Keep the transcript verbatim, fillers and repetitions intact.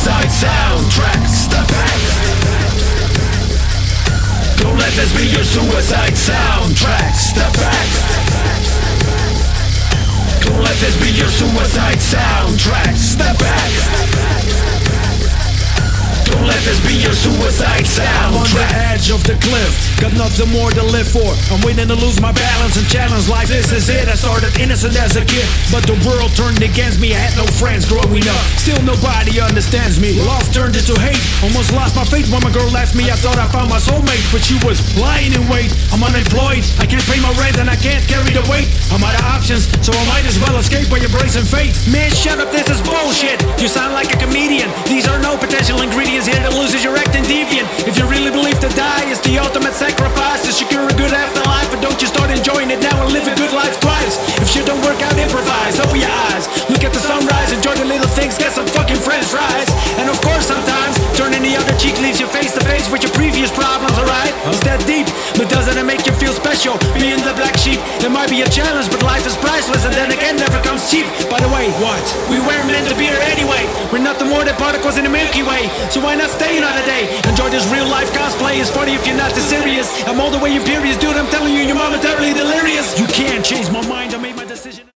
suicide soundtrack. Step back. Don't let this be your suicide soundtrack. Step back. Don't let this be your suicide soundtrack. Step back. Don't let this be your suicide soundtrack. I'm on the edge of the cliff, got nothing more to live for. I'm waiting to lose my balance and challenge life. This is it, I started innocent as a kid, but the world turned against me. I had no friends growing up, still nobody understands me. Love turned into hate, almost lost my faith when my girl left me. I thought I found my soulmate, but she was lying in wait. I'm unemployed, I can't pay my rent and I can't carry the weight. I'm out of options, so I might as well escape by embracing fate. Man, shut up, this is bullshit. You sound like a comedian. These are no potential ingredients. Here to lose is you're acting deviant. If you really believe to die is the ultimate sacrifice to secure a good afterlife, but don't you start enjoying it now and live a good life twice. If shit don't work out, improvise, open your eyes, look at the sunrise, enjoy the little things, get some fucking french fries. And of course sometimes turning the other cheek leaves you face to face with your previous problems, alright? It's that deep, but doesn't it make you feel special? Being the black sheep, it might be a challenge, but life is priceless, and then again never comes cheap. By the way, what? We weren't meant to be here anyway. We're nothing more than particles in the Milky Way, so why not stay another day? Enjoy this real life cosplay, it's funny if you're not too serious. I'm all the way imperious, dude, I'm telling you, you're momentarily delirious. You can't change my mind, I made my decision.